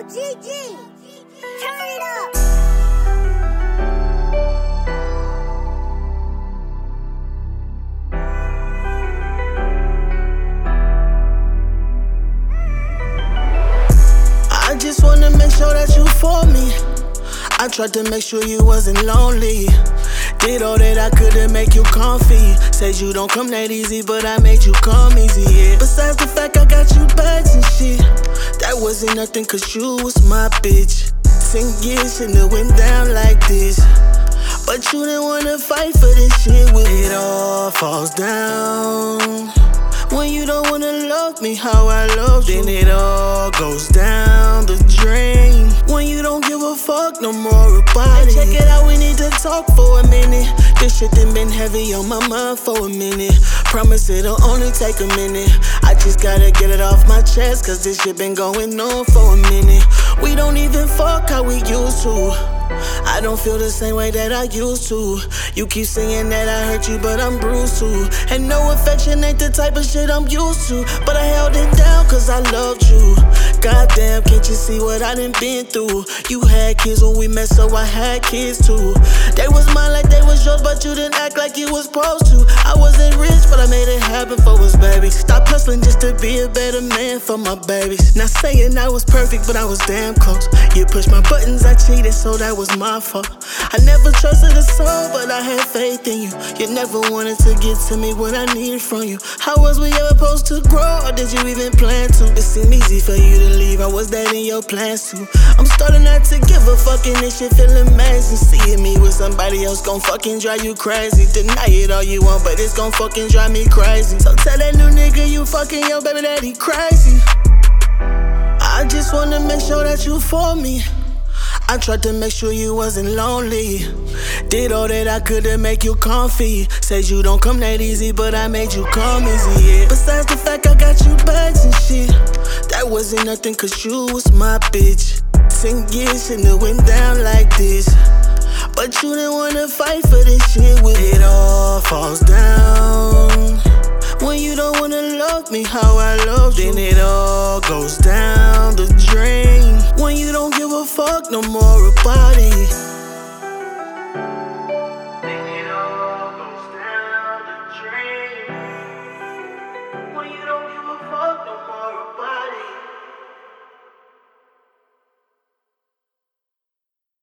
GG, turn it up. I just wanna make sure that you for me. I tried to make sure you wasn't lonely. Did all that I could to make you comfy. Said you don't come that easy, but I made you come easy, yeah. Besides the fact I got you bags and shit, that wasn't nothing cause you was my bitch. 10 years shouldn't have went down like this, but you didn't wanna fight for this shit. When it all falls down, when you don't wanna love me how I love you, then it all goes down the drain. When you don't give a fuck no more about it. Check it out, we need to talk for a minute. This shit done been heavy on my mind for a minute. Promise it'll only take a minute. I just gotta get it off my chest, cause this shit been going on for a minute. We don't even fuck how we used to. I don't feel the same way that I used to. You keep saying that I hurt you, but I'm bruised too. And no affection ain't the type of shit I'm used to, but I held it down cause I loved you. Goddamn, can't you see what I done been through? You had kids when we met, so I had kids too. They was mine like they was yours, but you didn't act like you was supposed to. I wasn't rich, but I made it happen for us, baby. Stop hustling just to be a better man for my babies. Not saying I was perfect, but I was damn close. You pushed my buttons, I cheated, so that was my fault. I never trusted a soul, but I had faith in you. You never wanted to get to me what I needed from you. How was we ever supposed to grow, or did you even plan to? It seemed easy for you to leave, I was that in your plans too. I'm starting not to give a fuck, and this shit feeling amazing. Seeing me with somebody else gon' fucking drive you crazy. Deny it all you want, but it's gon' fucking drive me crazy. So tell that new nigga you fucking your baby that he crazy. I just wanna make sure that you for me. I tried to make sure you wasn't lonely. Did all that I could to make you comfy. Said you don't come that easy, but I made you come easy, yeah. Besides the fact I got you bags and shit, that wasn't nothing cause you was my bitch. 10 years shouldn't have went down like this, but you didn't wanna fight for this shit. When it all falls down, when you don't wanna love me how I love you, then it all goes down the drain. When you don't give a fuck no more about it.